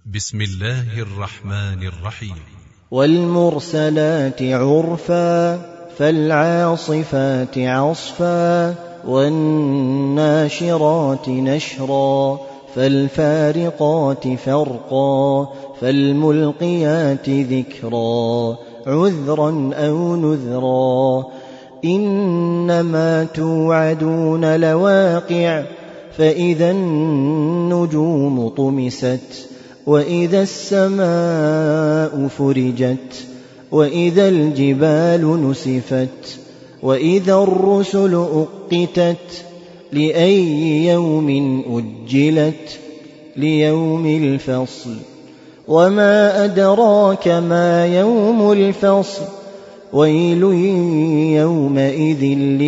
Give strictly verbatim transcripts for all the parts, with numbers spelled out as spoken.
بسم الله الرحمن الرحيم. والمرسلات عرفا فالعاصفات عصفا والناشرات نشرا فالفارقات فرقا فالملقيات ذكرا عذرا أو نذرا إنما توعدون لواقع فإذا النجوم طمست وإذا السماء فرجت وإذا الجبال نسفت وإذا الرسل أقتت لأي يوم أجلت ليوم الفصل وما أدراك ما يوم الفصل ويل يومئذ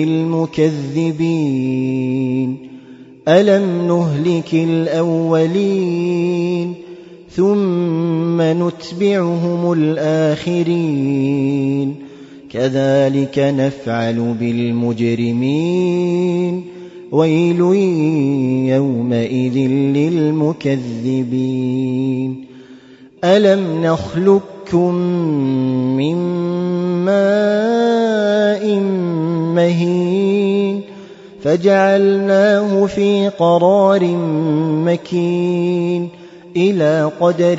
للمكذبين ألم نهلك الأولين ثم نتبعهم الآخرين كذلك نفعل بالمجرمين ويل يومئذ للمكذبين ألم نخلقكم من ماء مهين فجعلناه في قرار مكين إلى قدر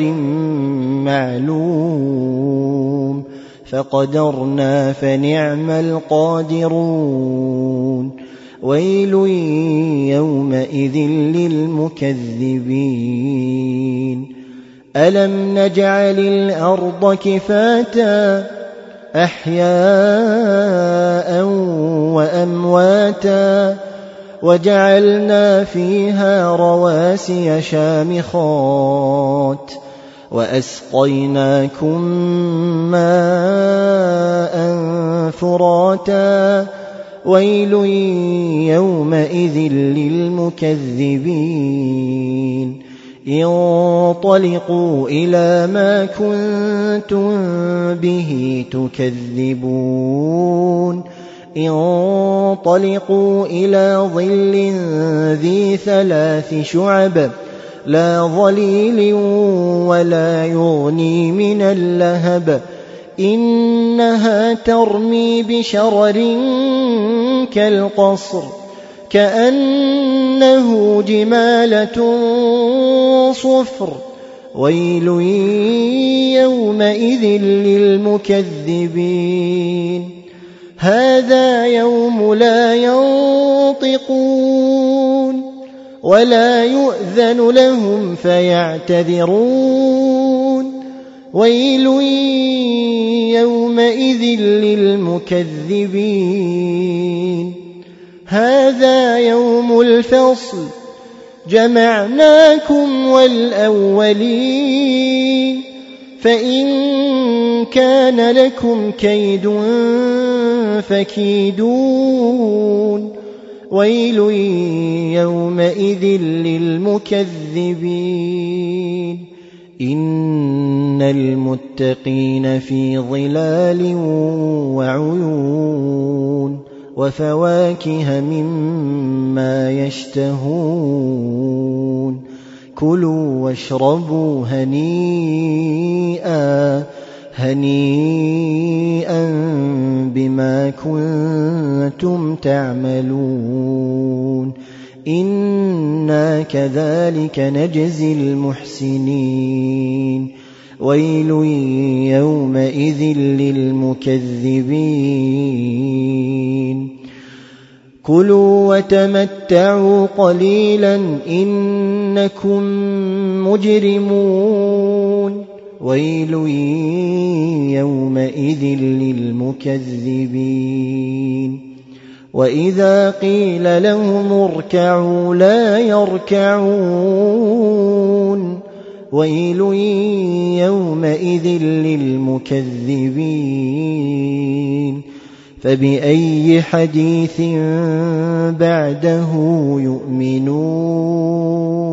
معلوم فقدرنا فنعم القادرون ويل يومئذ للمكذبين ألم نجعل الأرض كفاتا أحياء وأمواتا وجعلنا فيها رواسي شامخات وأسقيناكم ماء فراتا ويل يومئذ للمكذبين انطلقوا إلى ما كنتم به تكذبون انطلقوا إلى ظل ذي ثلاث شعب لا ظليل ولا يغني من اللهب إنها ترمي بشرر كالقصر كأنه جمالة صفر ويل يومئذ للمكذبين هذا يوم لا ينطقون ولا يؤذن لهم فيعتذرون ويل يومئذ للمكذبين هذا يوم الفصل جمعناكم والأولين فإن كان لكم كيد فكيدون ويل يومئذ للمكذبين إن المتقين في ظلال وعيون وفواكه مما يشتهون كلوا واشربوا هنيئا هنيئا بما كنتم تعملون إنا كذلك نجزي المحسنين ويل يومئذ للمكذبين كلوا وتمتعوا قليلا إنكم مجرمون ويل يومئذ للمكذبين وإذا قيل لهم اركعوا لا يركعون ويل يومئذ للمكذبين فبأي حديث بعده يؤمنون